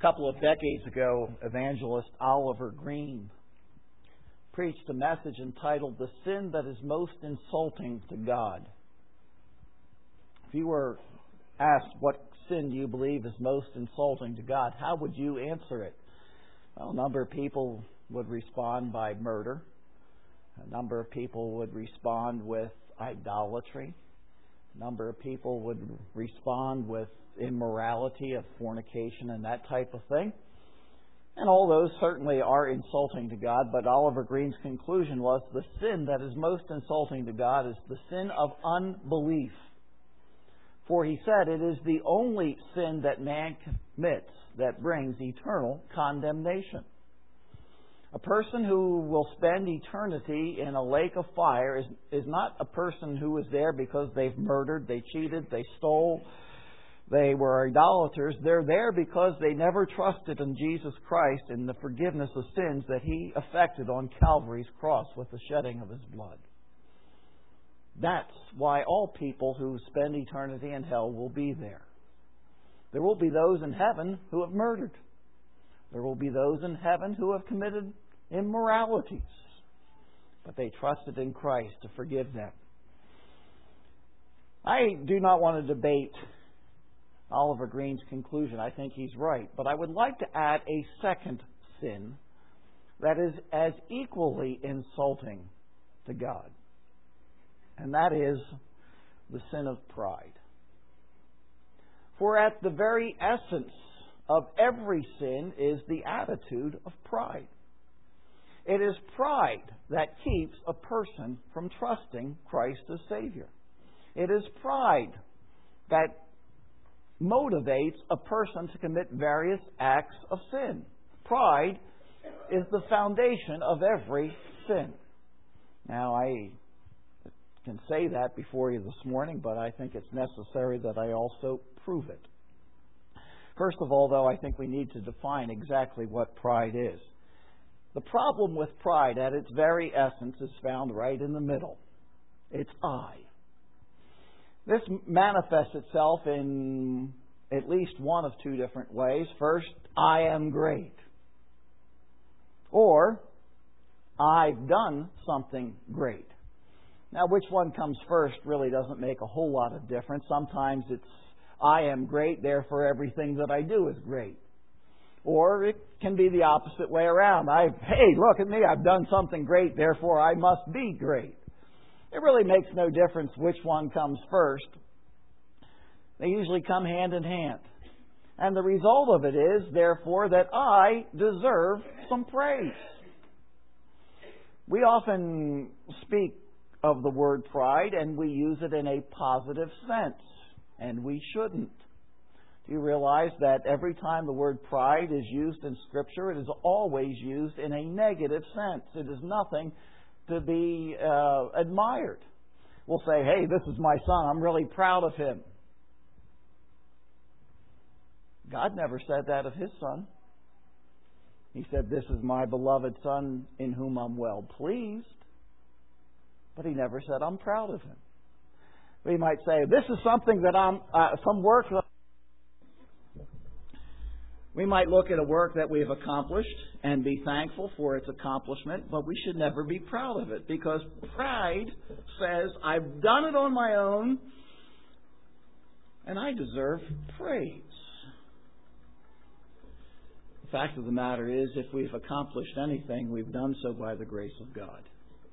A couple of decades ago, evangelist Oliver Green preached a message entitled "The Sin That Is Most Insulting to God." If you were asked what sin do you believe is most insulting to God, how would you answer it? Well, a number of people would respond by murder. A number of people would respond with idolatry. A number of people would respond with immorality of fornication and that type of thing. And all those certainly are insulting to God, but Oliver Green's conclusion was the sin that is most insulting to God is the sin of unbelief. For he said it is the only sin that man commits that brings eternal condemnation. A person who will spend eternity in a lake of fire is not a person who is there because they've murdered, they cheated, they stole, they were idolaters. They're there because they never trusted in Jesus Christ and the forgiveness of sins that He effected on Calvary's cross with the shedding of His blood. That's why all people who spend eternity in hell will be there. There will be those in heaven who have murdered. There will be those in heaven who have committed immoralities. But they trusted in Christ to forgive them. I do not want to debate Oliver Green's conclusion. I think he's right. But I would like to add a second sin that is as equally insulting to God. And that is the sin of pride. For at the very essence of every sin is the attitude of pride. It is pride that keeps a person from trusting Christ as Savior. It is pride that motivates a person to commit various acts of sin. Pride is the foundation of every sin. Now, I can say that before you this morning, but I think it's necessary that I also prove it. First of all, though, I think we need to define exactly what pride is. The problem with pride, at its very essence, is found right in the middle. It's I. This manifests itself in at least one of two different ways. First, I am great. Or, I've done something great. Now, which one comes first really doesn't make a whole lot of difference. Sometimes it's, I am great, therefore everything that I do is great. Or it can be the opposite way around. Hey, look at me, I've done something great, therefore I must be great. It really makes no difference which one comes first. They usually come hand in hand. And the result of it is, therefore, that I deserve some praise. We often speak of the word pride, and we use it in a positive sense, and we shouldn't. Do you realize that every time the word pride is used in Scripture, it is always used in a negative sense? It is nothing to be admired. We'll say, hey, this is my son, I'm really proud of him. God never said that of His Son. He said, this is my beloved Son in whom I'm well pleased. But He never said, I'm proud of him. We might say, this is something that some work. We might look at a work that we have accomplished and be thankful for its accomplishment, but we should never be proud of it, because pride says, I've done it on my own and I deserve praise. The fact of the matter is, if we've accomplished anything, we've done so by the grace of God.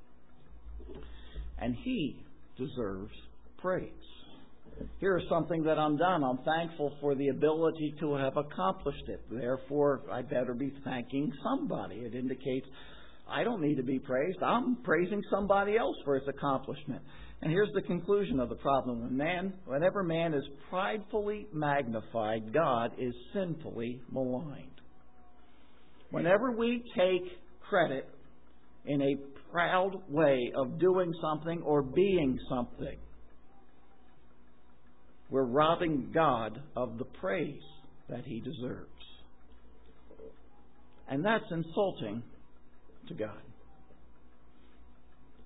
And He deserves praise. Here's something that I'm done. I'm thankful for the ability to have accomplished it. Therefore, I better be thanking somebody. It indicates I don't need to be praised. I'm praising somebody else for its accomplishment. And here's the conclusion of the problem. Whenever man is pridefully magnified, God is sinfully maligned. Whenever we take credit in a proud way of doing something or being something, we're robbing God of the praise that He deserves. And that's insulting to God.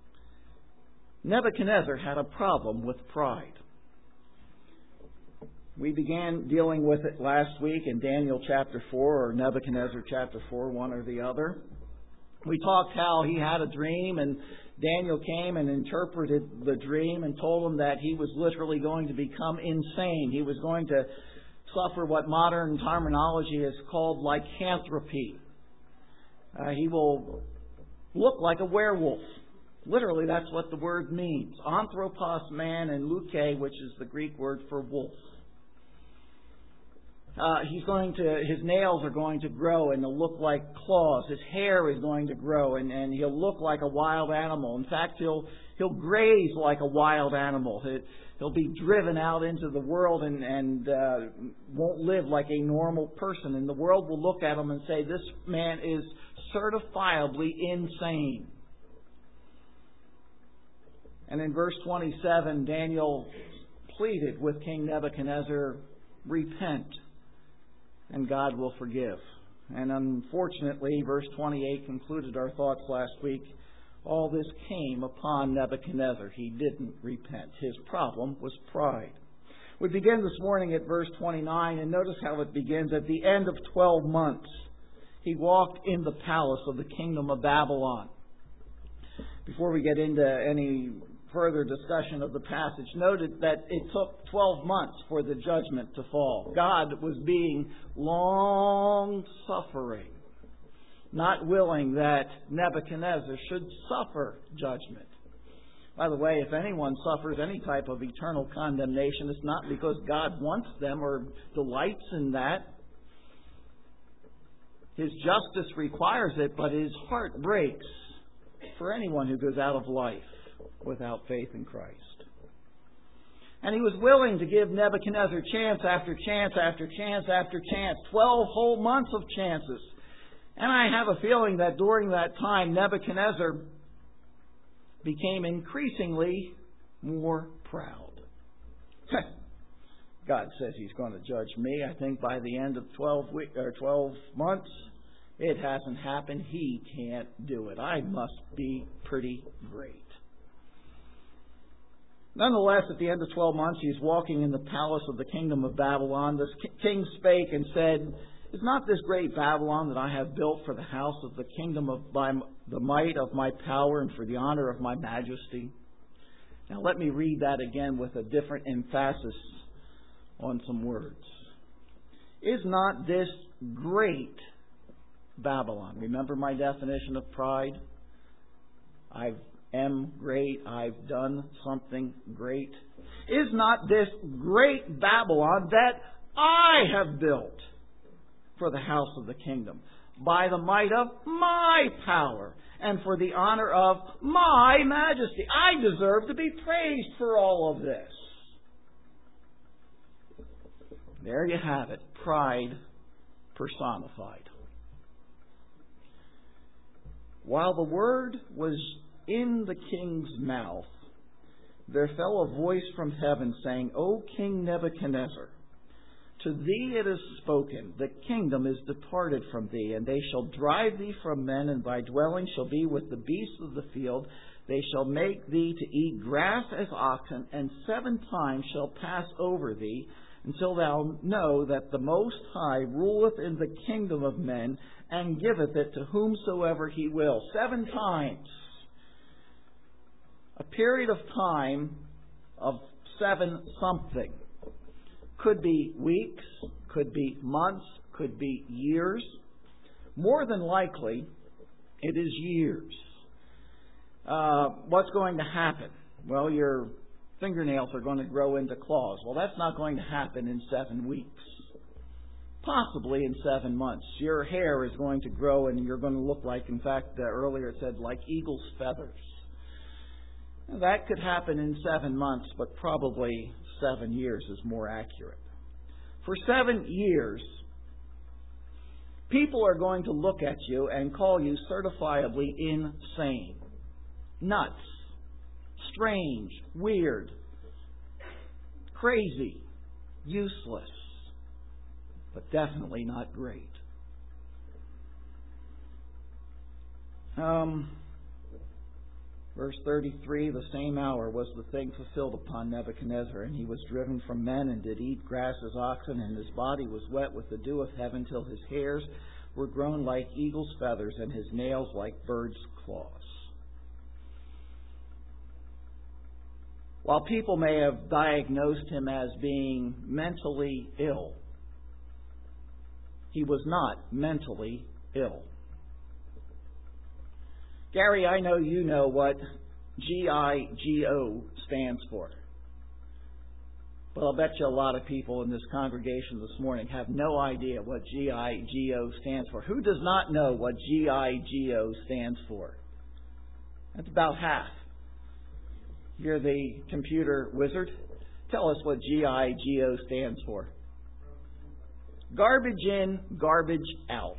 Nebuchadnezzar had a problem with pride. We began dealing with it last week in Daniel chapter 4 or Nebuchadnezzar chapter 4, one or the other. We talked how he had a dream, and Daniel came and interpreted the dream and told him that he was literally going to become insane. He was going to suffer what modern terminology is called lycanthropy. He will look like a werewolf. Literally, that's what the word means. Anthropos, man, and luke, which is the Greek word for wolf. His nails are going to grow and they'll look like claws. His hair is going to grow and he'll look like a wild animal. In fact, he'll graze like a wild animal. He'll be driven out into the world and won't live like a normal person. And the world will look at him and say, this man is certifiably insane. And in verse 27, Daniel pleaded with King Nebuchadnezzar, repent, and God will forgive. And unfortunately, verse 28 concluded our thoughts last week. All this came upon Nebuchadnezzar. He didn't repent. His problem was pride. We begin this morning at verse 29, and notice how it begins. At the end of 12 months, he walked in the palace of the kingdom of Babylon. Before we get into any further discussion of the passage, noted that it took 12 months for the judgment to fall. God was being long-suffering, not willing that Nebuchadnezzar should suffer judgment. By the way, if anyone suffers any type of eternal condemnation, it's not because God wants them or delights in that. His justice requires it, but His heart breaks for anyone who goes out of life without faith in Christ. And He was willing to give Nebuchadnezzar chance after chance after chance after chance, 12 whole months of chances. And I have a feeling that during that time, Nebuchadnezzar became increasingly more proud. God says He's going to judge me. I think by the end of 12 months, it hasn't happened. He can't do it. I must be pretty great. Nonetheless, at the end of 12 months, he's walking in the palace of the kingdom of Babylon. This king spake and said, is not this great Babylon that I have built for the house of the kingdom by the might of my power and for the honor of my majesty? Now let me read that again with a different emphasis on some words. Is not this great Babylon? Remember my definition of pride? I am great. I've done something great. Is not this great Babylon that I have built for the house of the kingdom by the might of my power and for the honor of my majesty? I deserve to be praised for all of this. There you have it. Pride personified. While the word was in the king's mouth, there fell a voice from heaven saying, O King Nebuchadnezzar, to thee it is spoken, the kingdom is departed from thee, and they shall drive thee from men, and thy dwelling shall be with the beasts of the field. They shall make thee to eat grass as oxen, and 7 times shall pass over thee, until thou know that the Most High ruleth in the kingdom of men, and giveth it to whomsoever He will. 7 times. A period of time of 7 something. Could be weeks, could be months, could be years. More than likely, it is years. What's going to happen? Well, your fingernails are going to grow into claws. Well, that's not going to happen in 7 weeks. Possibly in 7 months. Your hair is going to grow and you're going to look like, in fact, earlier it said, like eagle's feathers. Now, that could happen in 7 months, but probably 7 years is more accurate. For 7 years, people are going to look at you and call you certifiably insane, nuts, strange, weird, crazy, useless, but definitely not great. Verse 33, the same hour was the thing fulfilled upon Nebuchadnezzar, and he was driven from men and did eat grass as oxen, and his body was wet with the dew of heaven till his hairs were grown like eagle's feathers and his nails like birds' claws. While people may have diagnosed him as being mentally ill, he was not mentally ill. Gary, I know you know what GIGO stands for. But I'll bet you a lot of people in this congregation this morning have no idea what GIGO stands for. Who does not know what GIGO stands for? That's about half. You're the computer wizard. Tell us what GIGO stands for. Garbage in, garbage out.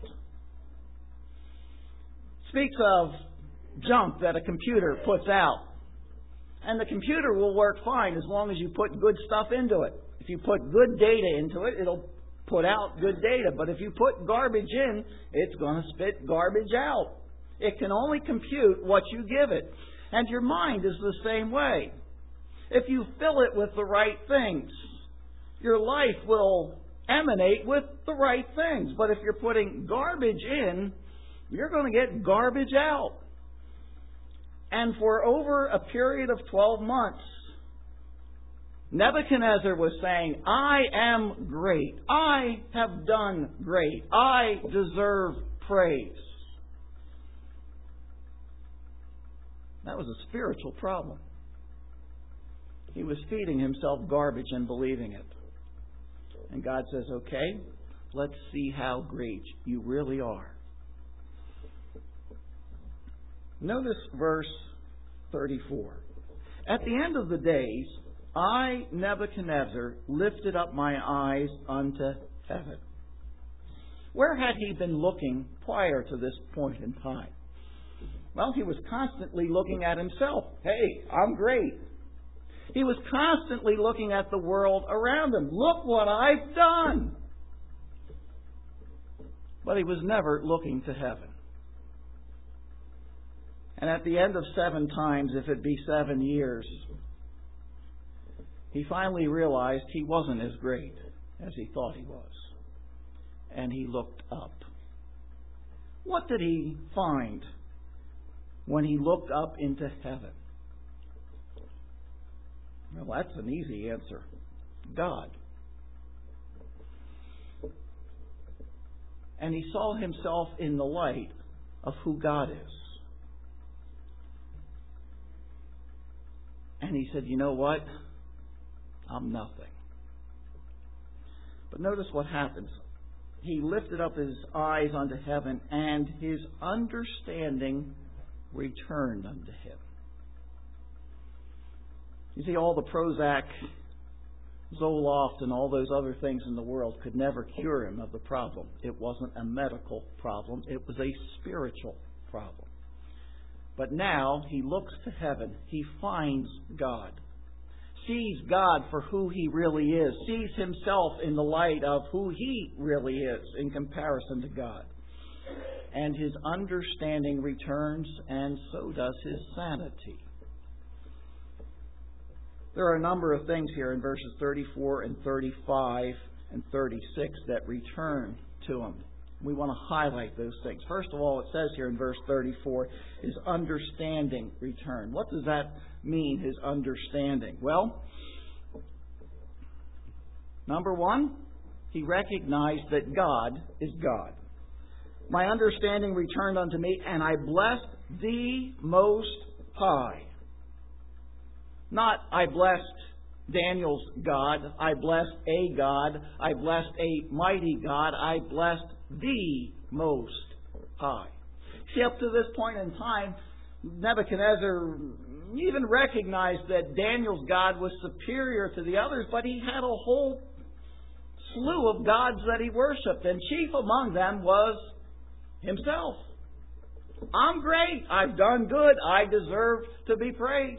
Speaks of junk that a computer puts out. And the computer will work fine as long as you put good stuff into it. If you put good data into it, it'll put out good data. But if you put garbage in, it's going to spit garbage out. It can only compute what you give it. And your mind is the same way. If you fill it with the right things, your life will emanate with the right things. But if you're putting garbage in, you're going to get garbage out. And for over a period of 12 months, Nebuchadnezzar was saying, I am great. I have done great. I deserve praise. That was a spiritual problem. He was feeding himself garbage and believing it. And God says, okay, let's see how great you really are. Notice verse 34. At the end of the days, I, Nebuchadnezzar, lifted up my eyes unto heaven. Where had he been looking prior to this point in time? Well, he was constantly looking at himself. Hey, I'm great. He was constantly looking at the world around him. Look what I've done. But he was never looking to heaven. And at the end of 7 times, if it be 7 years, he finally realized he wasn't as great as he thought he was. And he looked up. What did he find when he looked up into heaven? Well, that's an easy answer. God. And he saw himself in the light of who God is. And he said, you know what? I'm nothing. But notice what happens. He lifted up his eyes unto heaven, and his understanding returned unto him. You see, all the Prozac, Zoloft, and all those other things in the world could never cure him of the problem. It wasn't a medical problem. It was a spiritual problem. But now he looks to heaven. He finds God. Sees God for who He really is. Sees himself in the light of who he really is in comparison to God. And his understanding returns, and so does his sanity. There are a number of things here in verses 34 and 35 and 36 that return to him. We want to highlight those things. First of all, it says here in verse 34, his understanding returned. What does that mean, his understanding? Well, number one, he recognized that God is God. My understanding returned unto me, and I blessed the Most High. Not, I blessed Daniel's God, I blessed a God, I blessed a mighty God, I blessed the Most High. See, up to this point in time, Nebuchadnezzar even recognized that Daniel's God was superior to the others, but he had a whole slew of gods that he worshipped, and chief among them was himself. I'm great. I've done good. I deserve to be praised.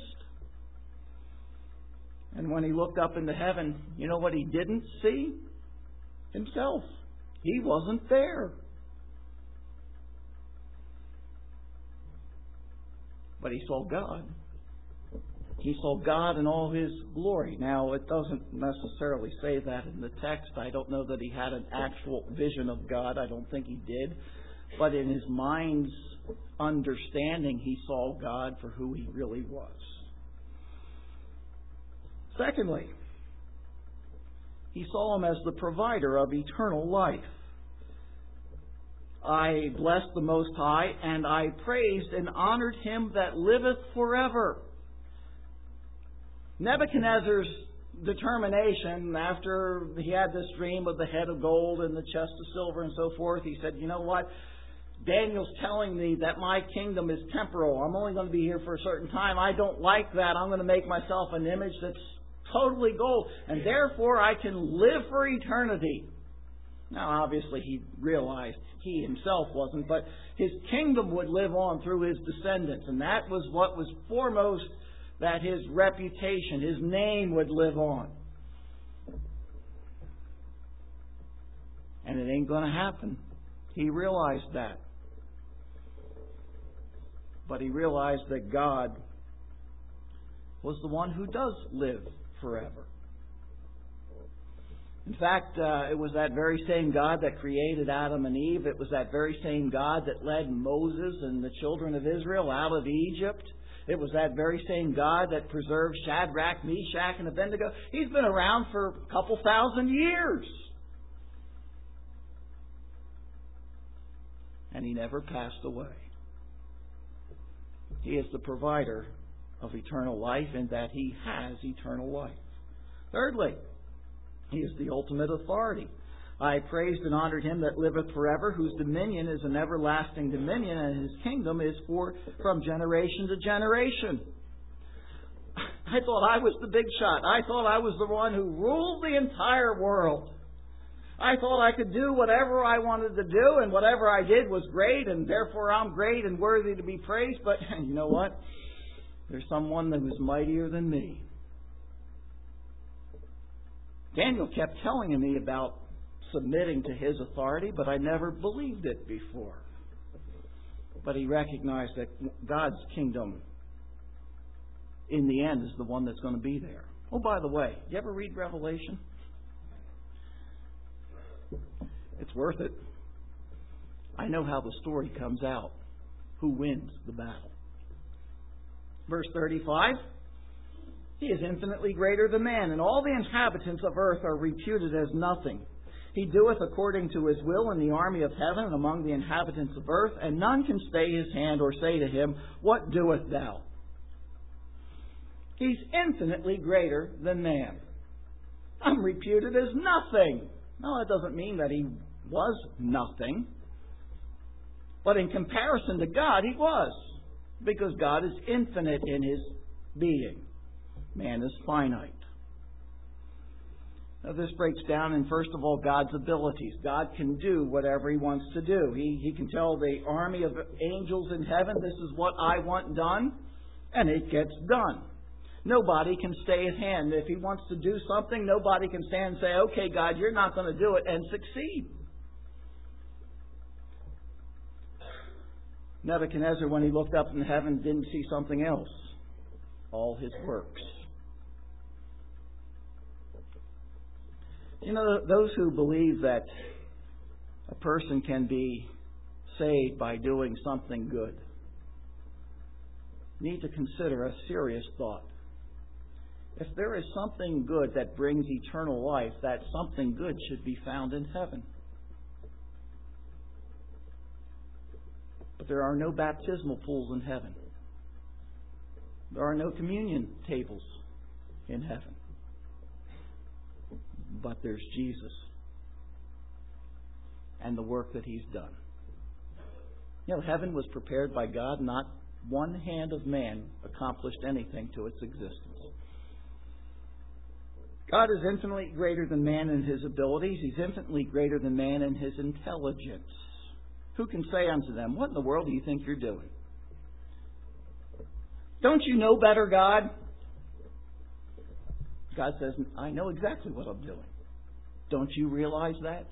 And when he looked up into heaven, you know what he didn't see? Himself. He wasn't there. But he saw God. He saw God in all His glory. Now, it doesn't necessarily say that in the text. I don't know that he had an actual vision of God. I don't think he did. But in his mind's understanding, he saw God for who He really was. Secondly, he saw Him as the provider of eternal life. I blessed the Most High, and I praised and honored Him that liveth forever. Nebuchadnezzar's determination, after he had this dream of the head of gold and the chest of silver and so forth, he said, you know what? Daniel's telling me that my kingdom is temporal. I'm only going to be here for a certain time. I don't like that. I'm going to make myself an image that's totally gold, and therefore I can live for eternity. Now, obviously, he realized he himself wasn't, but his kingdom would live on through his descendants, and that was what was foremost, that his reputation, his name would live on. And it ain't going to happen. He realized that. But he realized that God was the one who does live forever. In fact, it was that very same God that created Adam and Eve. It was that very same God that led Moses and the children of Israel out of Egypt. It was that very same God that preserved Shadrach, Meshach, and Abednego. He's been around for a couple thousand years. And He never passed away. He is the provider of eternal life, in that He has eternal life. Thirdly, He is the ultimate authority. I praised and honored Him that liveth forever, whose dominion is an everlasting dominion, and His kingdom is from generation to generation. I thought I was the big shot. I thought I was the one who ruled the entire world. I thought I could do whatever I wanted to do, and whatever I did was great, and therefore I'm great and worthy to be praised. But you know what? There's someone that was mightier than me. Daniel kept telling me about submitting to his authority, but I never believed it before. But he recognized that God's kingdom, in the end, is the one that's going to be there. Oh, by the way, you ever read Revelation? It's worth it. I know how the story comes out. Who wins the battle? Verse 35. He is infinitely greater than man, and all the inhabitants of earth are reputed as nothing. He doeth according to His will in the army of heaven and among the inhabitants of earth, and none can stay His hand or say to Him, What doest thou? He's infinitely greater than man. I'm reputed as nothing. No, that doesn't mean that He was nothing. But in comparison to God, He was. Because God is infinite in His being. Man is finite. Now, this breaks down in, first of all, God's abilities. God can do whatever He wants to do. He can tell the army of angels in heaven, this is what I want done, and it gets done. Nobody can stay His hand. If He wants to do something, nobody can stand and say, okay, God, you're not going to do it, and succeed. Nebuchadnezzar, when he looked up in heaven, didn't see something else. All His works. You know, those who believe that a person can be saved by doing something good need to consider a serious thought. If there is something good that brings eternal life, that something good should be found in heaven. But there are no baptismal pools in heaven. There are no communion tables in heaven. But there's Jesus and the work that He's done. You know, heaven was prepared by God. Not one hand of man accomplished anything to its existence. God is infinitely greater than man in His abilities. He's infinitely greater than man in His intelligence. Who can say unto them, what in the world do you think you're doing? Don't you know better, God? God says, I know exactly what I'm doing. Don't you realize that?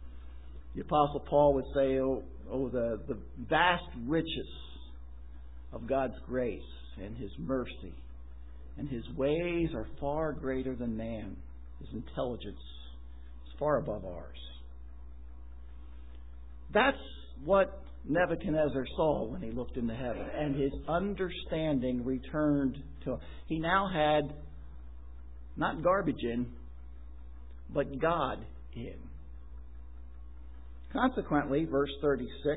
The Apostle Paul would say, the vast riches of God's grace and His mercy. And His ways are far greater than man. His intelligence is far above ours. That's what Nebuchadnezzar saw when he looked into heaven. And his understanding returned to him. He now had not garbage in, but God in. Consequently, verse 36,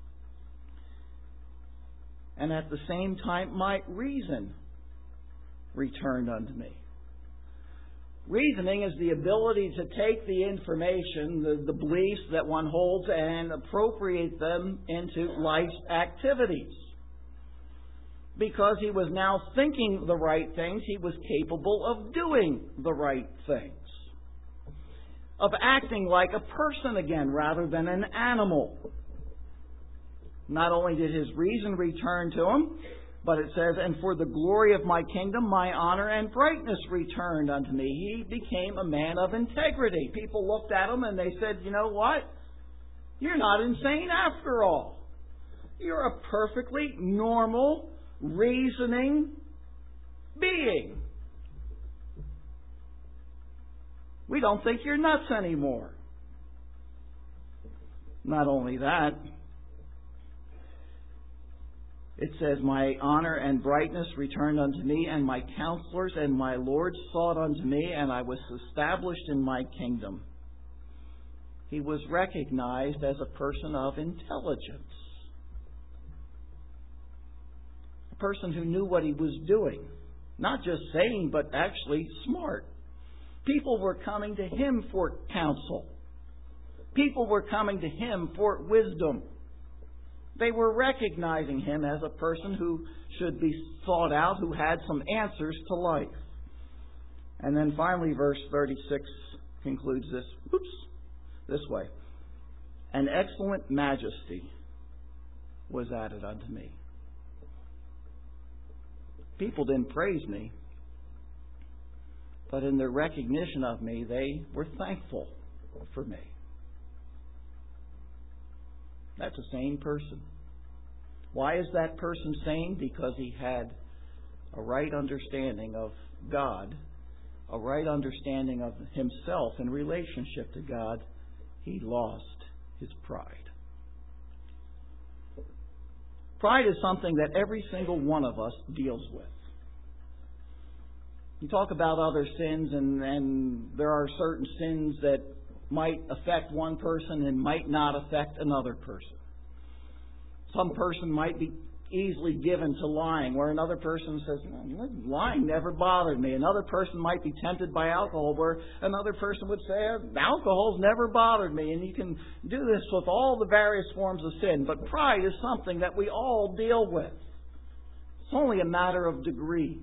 and at the same time my reason returned unto me. Reasoning is the ability to take the information, the beliefs that one holds, and appropriate them into life's activities. Because he was now thinking the right things, he was capable of doing the right things. Of acting like a person again rather than an animal. Not only did his reason return to him, but it says, and for the glory of my kingdom, my honor and brightness returned unto me. He became a man of integrity. People looked at him and they said, you know what? You're not insane after all. You're a perfectly normal, reasoning being. We don't think you're nuts anymore. Not only that, it says, my honor and brightness returned unto me, and my counselors and my lords sought unto me, and I was established in my kingdom. He was recognized as a person of intelligence. A person who knew what he was doing. Not just saying, but actually smart. People were coming to him for counsel. People were coming to him for wisdom. They were recognizing him as a person who should be sought out, who had some answers to life. And then finally, verse 36 concludes this way. An excellent majesty was added unto me. People didn't praise me, but in their recognition of me, they were thankful for me. That's a sane person. Why is that person sane? Because he had a right understanding of God, a right understanding of himself in relationship to God. He lost his pride. Pride is something that every single one of us deals with. You talk about other sins, and there are certain sins that might affect one person and might not affect another person. Some person might be easily given to lying, where another person says, lying never bothered me. Another person might be tempted by alcohol, where another person would say, alcohol's never bothered me. And you can do this with all the various forms of sin. But pride is something that we all deal with. It's only a matter of degree.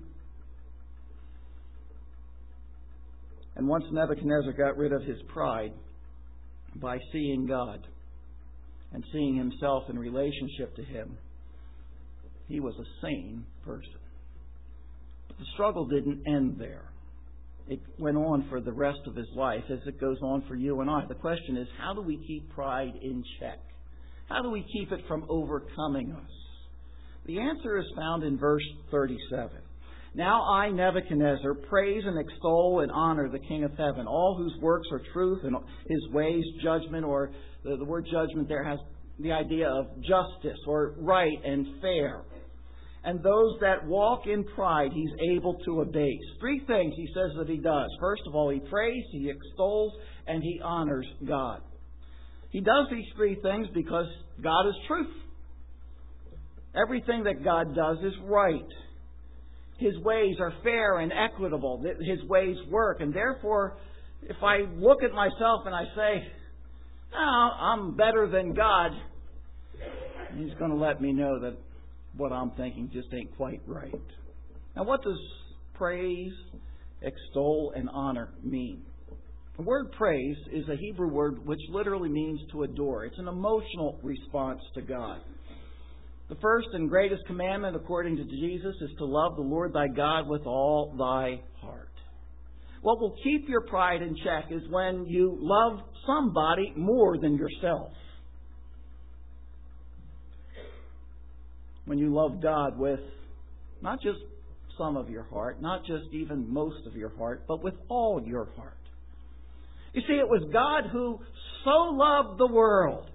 And once Nebuchadnezzar got rid of his pride by seeing God and seeing himself in relationship to Him, he was a sane person. But the struggle didn't end there. It went on for the rest of his life, as it goes on for you and I. The question is, how do we keep pride in check? How do we keep it from overcoming us? The answer is found in verse 37. Now I, Nebuchadnezzar, praise and extol and honor the King of heaven, all whose works are truth and His ways judgment, or the word judgment there has the idea of justice or right and fair. And those that walk in pride He's able to abase. Three things He says that He does. First of all, He prays, He extols, and He honors God. He does these three things because God is truth. Everything that God does is right. His ways are fair and equitable. His ways work. And therefore, if I look at myself and I say, I'm better than God, He's going to let me know that what I'm thinking just ain't quite right. Now, what does praise, extol, and honor mean? The word praise is a Hebrew word which literally means to adore. It's an emotional response to God. The first and greatest commandment, according to Jesus, is to love the Lord thy God with all thy heart. What will keep your pride in check is when you love somebody more than yourself. when you love God with not just some of your heart, not just even most of your heart, but with all your heart. You see, it was God who so loved the world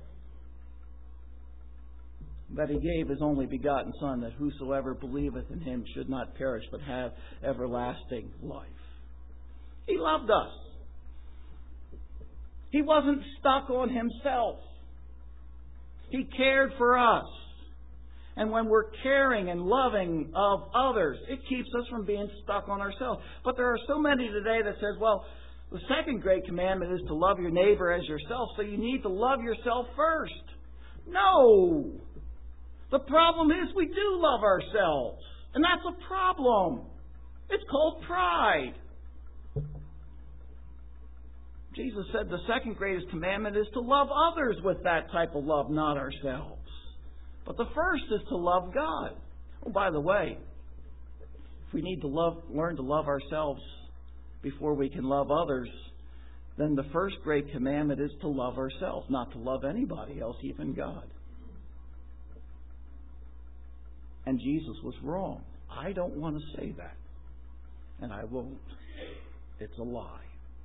that He gave His only begotten Son, that whosoever believeth in Him should not perish, but have everlasting life. He loved us. He wasn't stuck on Himself. He cared for us. And when we're caring and loving of others, it keeps us from being stuck on ourselves. But there are so many today that says, well, the second great commandment is to love your neighbor as yourself, so you need to love yourself first. No! The problem is we do love ourselves. And that's a problem. It's called pride. Jesus said the second greatest commandment is to love others with that type of love, not ourselves. But the first is to love God. Oh, by the way, if we need to learn to love ourselves before we can love others, then the first great commandment is to love ourselves, not to love anybody else, even God. And Jesus was wrong. I don't want to say that. And I won't. It's a lie.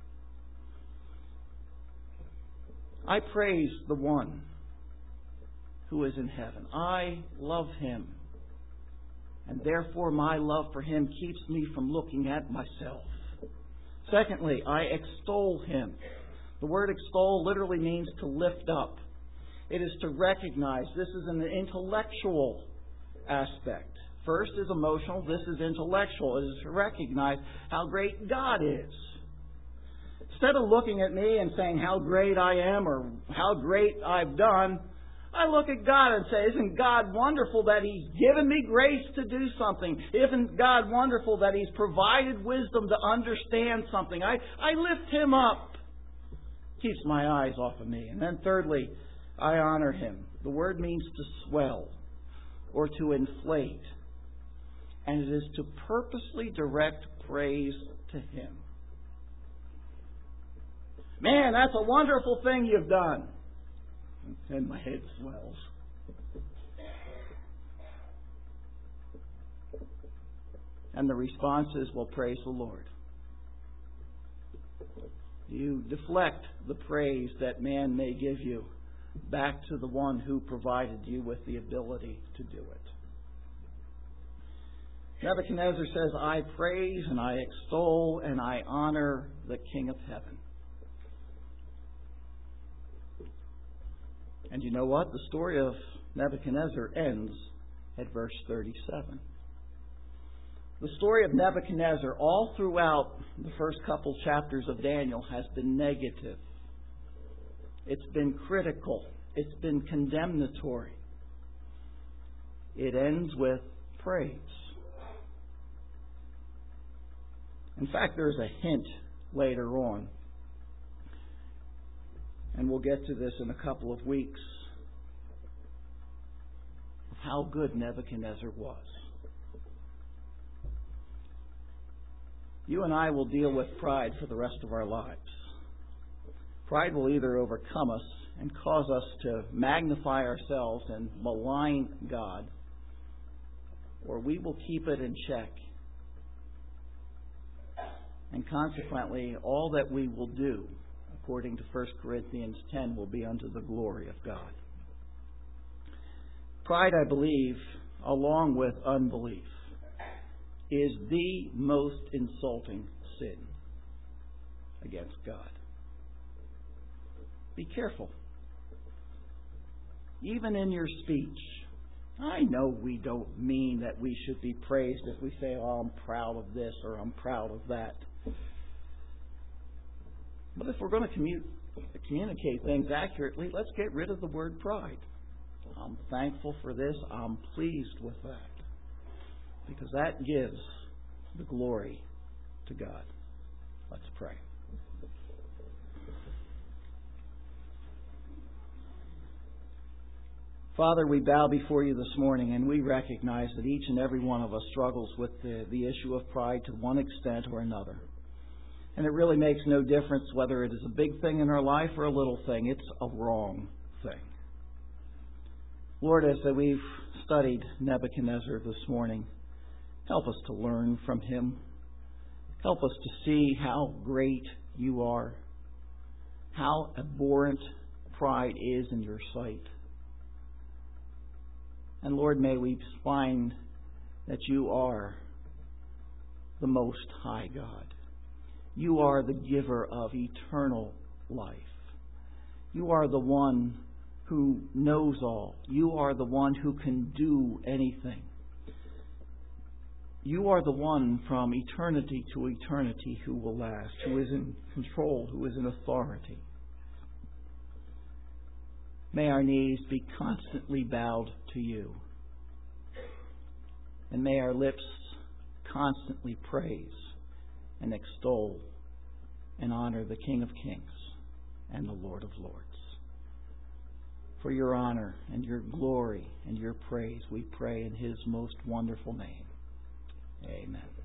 I praise the one who is in heaven. I love Him. And therefore my love for Him keeps me from looking at myself. Secondly, I extol Him. The word extol literally means to lift up. It is to recognize. This is an intellectual aspect. First is emotional. This is intellectual. It is to recognize how great God is. Instead of looking at me and saying how great I am or how great I've done, I look at God and say, isn't God wonderful that He's given me grace to do something? Isn't God wonderful that He's provided wisdom to understand something? I lift Him up. Keeps my eyes off of me. And then thirdly, I honor Him. The word means to swell or to inflate. And it is to purposely direct praise to Him. Man, that's a wonderful thing you've done. And my head swells. And the response is, well, praise the Lord. You deflect the praise that man may give you back to the one who provided you with the ability to do it. Nebuchadnezzar says, I praise and I extol and I honor the King of heaven. And you know what? The story of Nebuchadnezzar ends at verse 37. The story of Nebuchadnezzar all throughout the first couple chapters of Daniel has been negative. It's been critical. It's been condemnatory. It ends with praise. In fact, there's a hint later on. And we'll get to this in a couple of weeks, of how good Nebuchadnezzar was. You and I will deal with pride for the rest of our lives. Pride will either overcome us and cause us to magnify ourselves and malign God, or we will keep it in check. And consequently, all that we will do, according to 1 Corinthians 10, will be unto the glory of God. Pride, I believe, along with unbelief, is the most insulting sin against God. Be careful. Even in your speech. I know we don't mean that we should be praised if we say, oh, I'm proud of this or I'm proud of that. But if we're going to communicate things accurately, let's get rid of the word pride. I'm thankful for this. I'm pleased with that. Because that gives the glory to God. Let's pray. Father, we bow before you this morning and we recognize that each and every one of us struggles with the issue of pride to one extent or another. And it really makes no difference whether it is a big thing in our life or a little thing. It's a wrong thing. Lord, as we've studied Nebuchadnezzar this morning, help us to learn from him. Help us to see how great you are, how abhorrent pride is in your sight. And Lord, may we find that you are the Most High God. You are the giver of eternal life. You are the one who knows all. You are the one who can do anything. You are the one from eternity to eternity who will last, who is in control, who is in authority. May our knees be constantly bowed to you. And may our lips constantly praise and extol and honor the King of Kings and the Lord of Lords. For your honor and your glory and your praise, we pray in his most wonderful name. Amen.